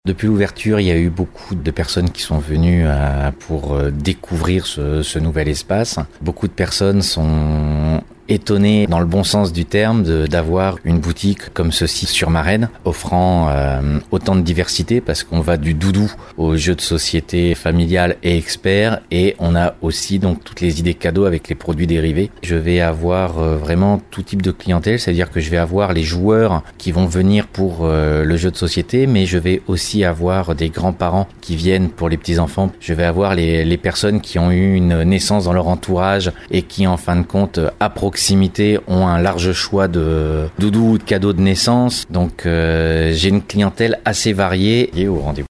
Depuis l'ouverture, il y a eu beaucoup de personnes qui sont venues pour découvrir ce nouvel espace. Beaucoup de personnes sont étonnées, dans le bon sens du terme, d'avoir une boutique comme ceci sur Marennes, offrant autant de diversité, parce qu'on va du doudou aux jeux de société familial et experts, et on a aussi donc toutes les idées cadeaux avec les produits dérivés. Je vais avoir vraiment tout type de clientèle, c'est-à-dire que je vais avoir les joueurs qui vont venir pour le jeu de société, mais je vais aussi avoir des grands-parents qui viennent pour les petits-enfants. Je vais avoir les personnes qui ont eu une naissance dans leur entourage et qui, en fin de compte, à proximité, ont un large choix de doudous ou de cadeaux de naissance. Donc, j'ai une clientèle assez variée et au rendez-vous.